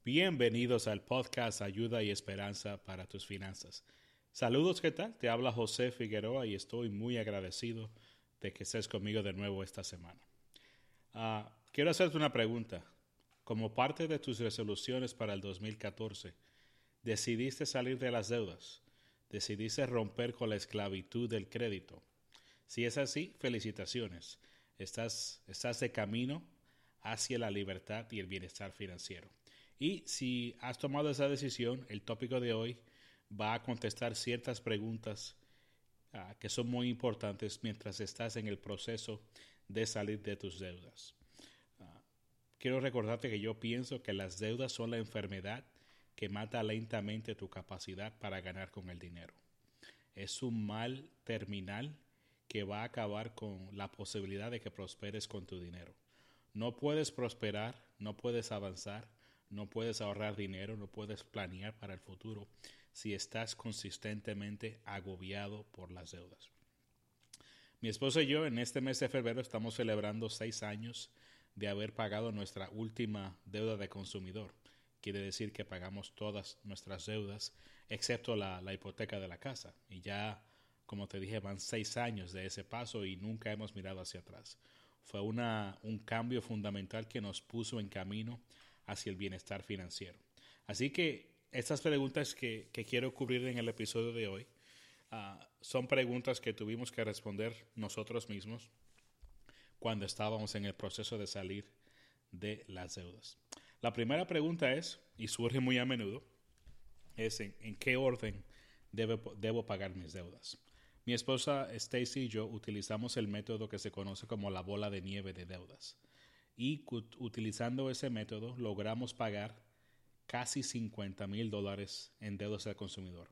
Bienvenidos al podcast Ayuda y Esperanza para tus finanzas. Saludos, ¿qué tal? Te habla José Figueroa y estoy muy agradecido de que estés conmigo de nuevo esta semana. Quiero hacerte una pregunta. Como parte de tus resoluciones para el 2014, ¿decidiste salir de las deudas? ¿Decidiste romper con la esclavitud del crédito? Si es así, felicitaciones. Estás de camino hacia la libertad y el bienestar financiero. Y si has tomado esa decisión, el tópico de hoy va a contestar ciertas preguntas que son muy importantes mientras estás en el proceso de salir de tus deudas. Quiero recordarte que yo pienso que las deudas son la enfermedad que mata lentamente tu capacidad para ganar con el dinero. Es un mal terminal que va a acabar con la posibilidad de que prosperes con tu dinero. No puedes prosperar, no puedes avanzar, no puedes ahorrar dinero, no puedes planear para el futuro si estás consistentemente agobiado por las deudas. Mi esposa y yo en este mes de febrero estamos celebrando 6 años de haber pagado nuestra última deuda de consumidor. Quiere decir que pagamos todas nuestras deudas excepto la hipoteca de la casa. Y ya, como te dije, van 6 años de ese paso y nunca hemos mirado hacia atrás. Fue un cambio fundamental que nos puso en camino hacia el bienestar financiero. Así que estas preguntas que quiero cubrir en el episodio de hoy son preguntas que tuvimos que responder nosotros mismos cuando estábamos en el proceso de salir de las deudas. La primera pregunta es, y surge muy a menudo, es en qué orden debo pagar mis deudas. Mi esposa Stacy y yo utilizamos el método que se conoce como la bola de nieve de deudas. Y utilizando ese método logramos pagar casi $50,000 en deudas al consumidor.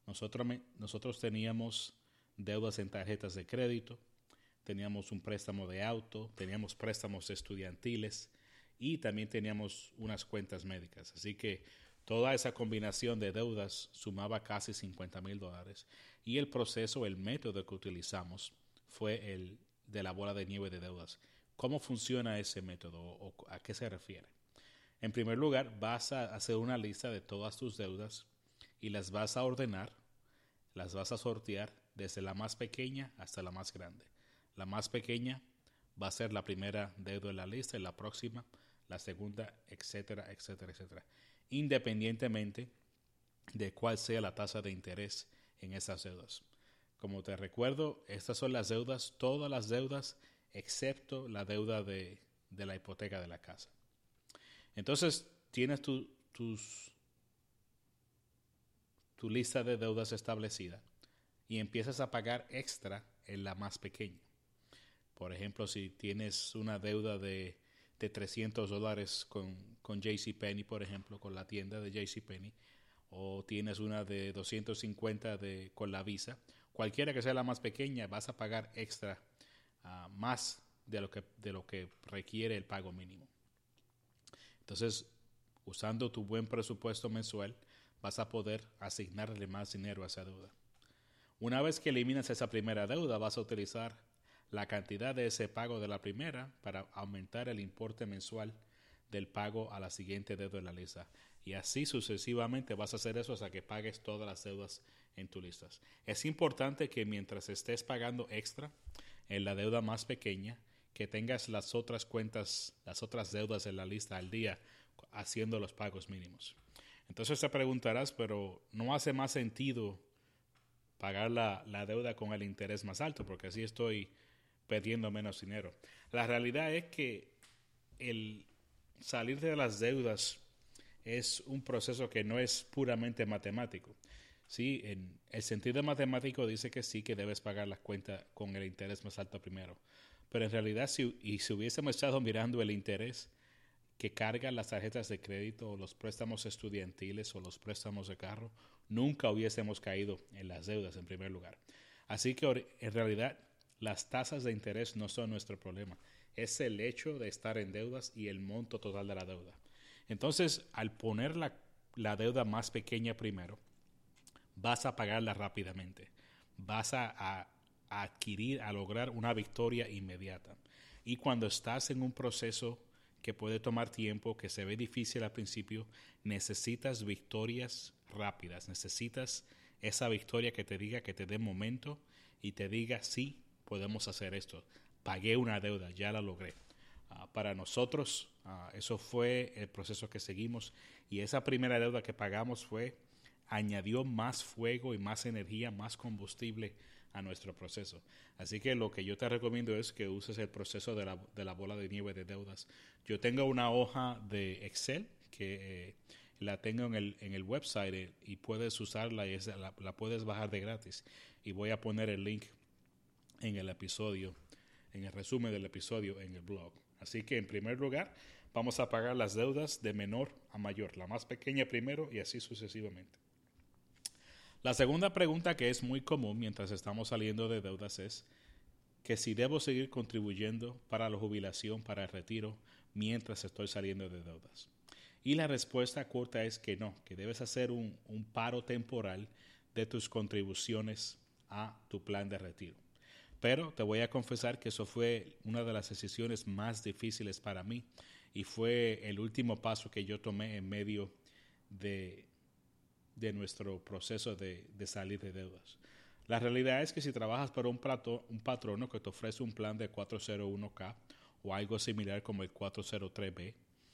Nosotros teníamos deudas en tarjetas de crédito, teníamos un préstamo de auto, teníamos préstamos estudiantiles y también teníamos unas cuentas médicas. Así que toda esa combinación de deudas sumaba casi $50,000 y el proceso, el método que utilizamos fue el de la bola de nieve de deudas. ¿Cómo funciona ese método o a qué se refiere? En primer lugar, vas a hacer una lista de todas tus deudas y las vas a ordenar, las vas a sortear desde la más pequeña hasta la más grande. La más pequeña va a ser la primera deuda en la lista y la próxima, la segunda, etcétera, etcétera, etcétera. Independientemente de cuál sea la tasa de interés en esas deudas. Como te recuerdo, estas son las deudas, todas las deudas, excepto la deuda de la hipoteca de la casa. Entonces, tienes tu lista de deudas establecida y empiezas a pagar extra en la más pequeña. Por ejemplo, si tienes una deuda de $300 con JCPenney, por ejemplo, con la tienda de JCPenney, o tienes una de 250 con la Visa, cualquiera que sea la más pequeña, vas a pagar extra más de lo que requiere el pago mínimo. Entonces, usando tu buen presupuesto mensual, vas a poder asignarle más dinero a esa deuda. Una vez que eliminas esa primera deuda, vas a utilizar la cantidad de ese pago de la primera para aumentar el importe mensual del pago a la siguiente deuda de la lista. Y así sucesivamente vas a hacer eso hasta que pagues todas las deudas en tu lista. Es importante que mientras estés pagando extra en la deuda más pequeña, que tengas las otras cuentas, las otras deudas en la lista al día haciendo los pagos mínimos. Entonces te preguntarás, pero ¿no hace más sentido pagar la deuda con el interés más alto? Porque así estoy perdiendo menos dinero. La realidad es que el salir de las deudas es un proceso que no es puramente matemático. Sí, en el sentido matemático dice que sí, que debes pagar las cuentas con el interés más alto primero. Pero en realidad, si hubiésemos estado mirando el interés que cargan las tarjetas de crédito o los préstamos estudiantiles o los préstamos de carro, nunca hubiésemos caído en las deudas en primer lugar. Así que en realidad las tasas de interés no son nuestro problema. Es el hecho de estar en deudas y el monto total de la deuda. Entonces, al poner la deuda más pequeña primero, vas a pagarla rápidamente. Vas a adquirir, a lograr una victoria inmediata. Y cuando estás en un proceso que puede tomar tiempo, que se ve difícil al principio, necesitas victorias rápidas, necesitas esa victoria que te diga, que te dé momento y te diga, sí, podemos hacer esto. Pagué una deuda, ya la logré. Para nosotros, eso fue el proceso que seguimos, y esa primera deuda que pagamos añadió más fuego y más energía, más combustible a nuestro proceso. Así que lo que yo te recomiendo es que uses el proceso de la bola de nieve de deudas. Yo tengo una hoja de Excel que la tengo en el website, y puedes usarla, y la puedes bajar de gratis. Y voy a poner el link en el episodio, en el resumen del episodio en el blog. Así que en primer lugar vamos a pagar las deudas de menor a mayor, la más pequeña primero y así sucesivamente. La segunda pregunta, que es muy común mientras estamos saliendo de deudas, es que si debo seguir contribuyendo para la jubilación, para el retiro, mientras estoy saliendo de deudas. Y la respuesta corta es que no, que debes hacer un paro temporal de tus contribuciones a tu plan de retiro. Pero te voy a confesar que eso fue una de las decisiones más difíciles para mí, y fue el último paso que yo tomé en medio de nuestro proceso de salir de deudas. La realidad es que si trabajas para un patrono que te ofrece un plan de 401k o algo similar como el 403b,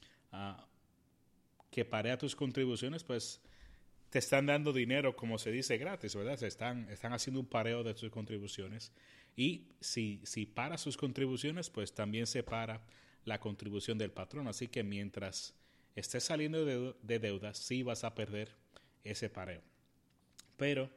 que parea tus contribuciones, pues te están dando dinero, como se dice, gratis, ¿verdad? Están haciendo un pareo de tus contribuciones, y si paras sus contribuciones, pues también se para la contribución del patrón. Así que mientras estés saliendo de deudas, sí vas a perder ese pareo. Pero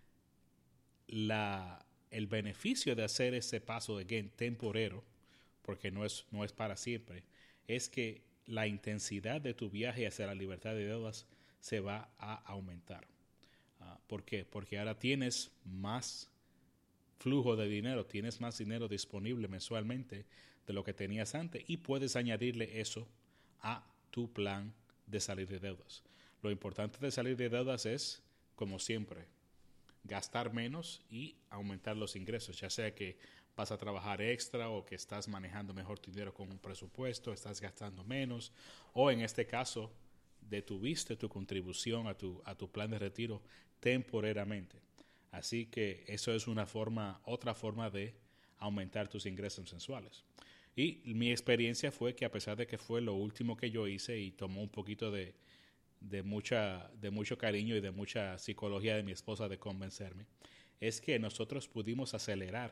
el beneficio de hacer ese paso de temporero, porque no es para siempre, es que la intensidad de tu viaje hacia la libertad de deudas se va a aumentar. ¿Por qué? Porque ahora tienes más flujo de dinero, tienes más dinero disponible mensualmente de lo que tenías antes, y puedes añadirle eso a tu plan de salir de deudas. Lo importante de salir de deudas es, como siempre, gastar menos y aumentar los ingresos, ya sea que vas a trabajar extra o que estás manejando mejor tu dinero con un presupuesto, estás gastando menos, o en este caso detuviste tu contribución a tu plan de retiro temporariamente. Así que eso es otra forma de aumentar tus ingresos mensuales. Y mi experiencia fue que, a pesar de que fue lo último que yo hice y tomó un poquito de mucho cariño y de mucha psicología de mi esposa de convencerme, es que nosotros pudimos acelerar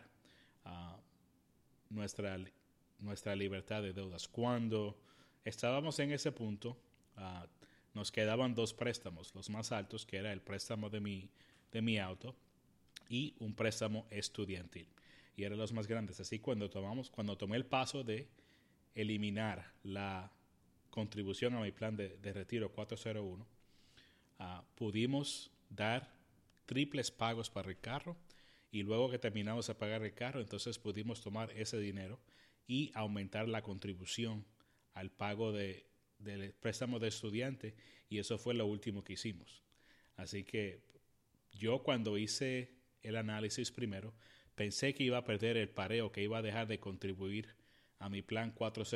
nuestra libertad de deudas. Cuando estábamos en ese punto, nos quedaban dos préstamos, los más altos, que era el préstamo de mi auto y un préstamo estudiantil, y eran los más grandes. Así cuando tomé el paso de eliminar la contribución a mi plan de retiro 401, pudimos dar triples pagos para el carro, y luego que terminamos de pagar el carro, entonces pudimos tomar ese dinero y aumentar la contribución al pago del préstamo de estudiante, y eso fue lo último que hicimos. Así que yo, cuando hice el análisis primero, pensé que iba a perder el pareo, que iba a dejar de contribuir a mi plan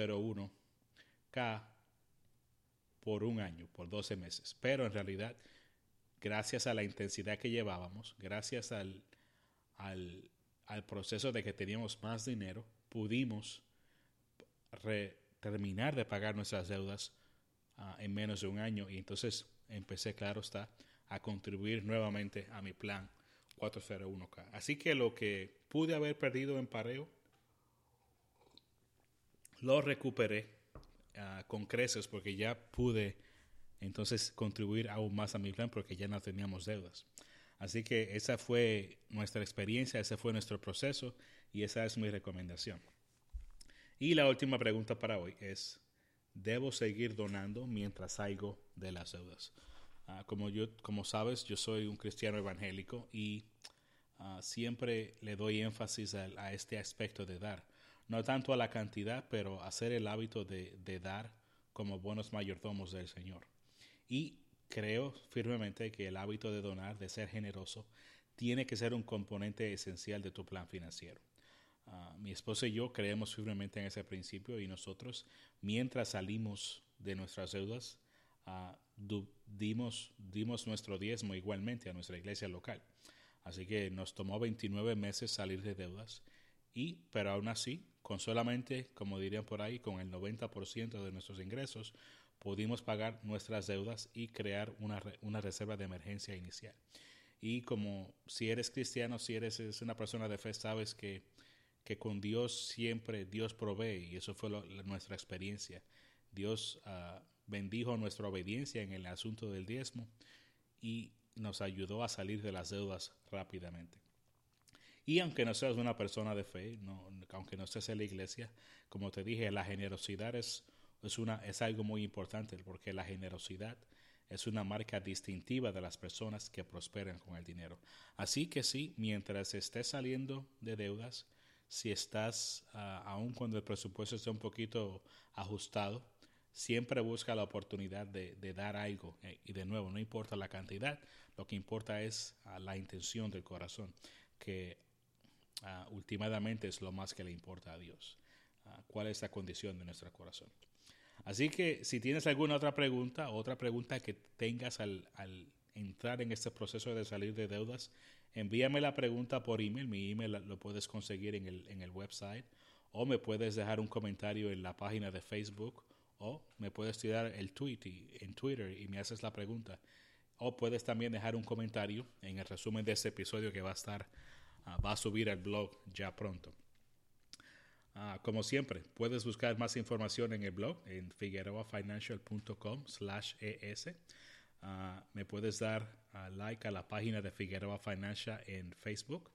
401k por un año, por 12 meses. Pero en realidad, gracias a la intensidad que llevábamos, gracias al proceso de que teníamos más dinero, pudimos terminar de pagar nuestras deudas en menos de un año, y entonces empecé, claro está, a contribuir nuevamente a mi plan 401k. Así que lo que pude haber perdido en pareo, lo recuperé con creces, porque ya pude entonces contribuir aún más a mi plan, porque ya no teníamos deudas. Así que esa fue nuestra experiencia, ese fue nuestro proceso, y esa es mi recomendación. Y la última pregunta para hoy es: ¿debo seguir donando mientras salgo de las deudas? Como sabes, yo soy un cristiano evangélico, y siempre le doy énfasis a este aspecto de dar. No tanto a la cantidad, pero hacer el hábito de dar como buenos mayordomos del Señor. Y creo firmemente que el hábito de donar, de ser generoso, tiene que ser un componente esencial de tu plan financiero. Mi esposa y yo creemos firmemente en ese principio y nosotros, mientras salimos de nuestras deudas, dimos nuestro diezmo igualmente a nuestra iglesia local. Así que nos tomó 29 meses salir de deudas, pero aún así, con solamente, como dirían por ahí, con el 90% de nuestros ingresos, pudimos pagar nuestras deudas y crear una reserva de emergencia inicial. Y como si eres cristiano, si eres una persona de fe, sabes que con Dios siempre Dios provee, y eso fue nuestra experiencia. Dios bendijo nuestra obediencia en el asunto del diezmo y nos ayudó a salir de las deudas rápidamente. Y aunque no seas una persona de fe, aunque no estés en la iglesia, como te dije, la generosidad es algo muy importante, porque la generosidad es una marca distintiva de las personas que prosperan con el dinero. Así que sí, mientras estés saliendo de deudas, si estás, aun cuando el presupuesto esté un poquito ajustado, siempre busca la oportunidad de dar algo. Y de nuevo, no importa la cantidad, lo que importa es la intención del corazón, que últimamente es lo más que le importa a Dios. ¿Cuál es la condición de nuestro corazón? Así que si tienes alguna otra pregunta que tengas al entrar en este proceso de salir de deudas, envíame la pregunta por email. Mi email lo puedes conseguir en el website, o me puedes dejar un comentario en la página de Facebook, o me puedes tirar el tweet en Twitter y me haces la pregunta. O puedes también dejar un comentario en el resumen de este episodio que va a subir al blog ya pronto. Como siempre, puedes buscar más información en el blog en figueroafinancial.com/es. Me puedes dar like a la página de Figueroa Financial en Facebook,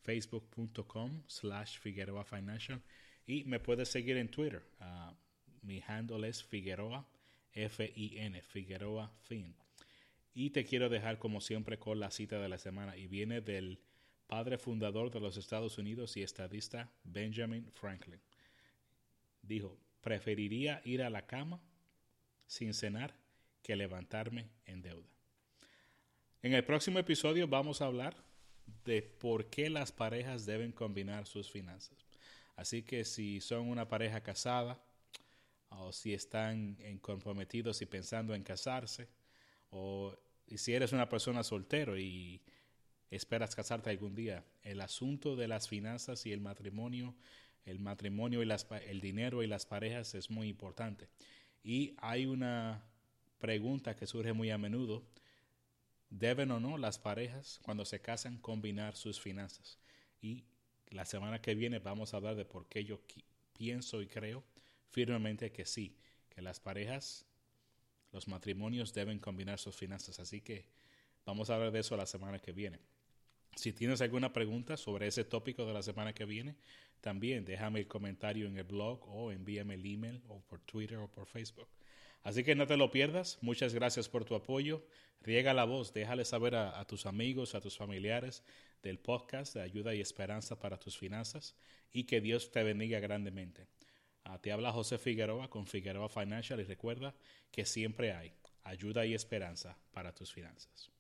facebook.com/Figueroa Financial, y me puedes seguir en Twitter. Mi handle es Figueroa, Fin, Figueroa Fin. Y te quiero dejar como siempre con la cita de la semana, y viene del padre fundador de los Estados Unidos y estadista Benjamin Franklin. Dijo: preferiría ir a la cama sin cenar que levantarme en deuda. En el próximo episodio vamos a hablar de por qué las parejas deben combinar sus finanzas. Así que si son una pareja casada, o si están comprometidos y pensando en casarse, y si eres una persona soltero y esperas casarte algún día, el asunto de las finanzas y el matrimonio y el dinero y las parejas es muy importante. Y hay una pregunta que surge muy a menudo: ¿deben o no las parejas, cuando se casan, combinar sus finanzas? Y la semana que viene vamos a hablar de por qué yo pienso y creo firmemente que sí, que las parejas, los matrimonios deben combinar sus finanzas. Así que vamos a hablar de eso la semana que viene. Si tienes alguna pregunta sobre ese tópico de la semana que viene, también déjame el comentario en el blog, o envíame el email, o por Twitter o por Facebook. Así que no te lo pierdas. Muchas gracias por tu apoyo. Riega la voz, déjale saber a tus amigos, a tus familiares del podcast de Ayuda y Esperanza para tus Finanzas, y que Dios te bendiga grandemente. Te habla José Figueroa con Figueroa Financial, y recuerda que siempre hay ayuda y esperanza para tus finanzas.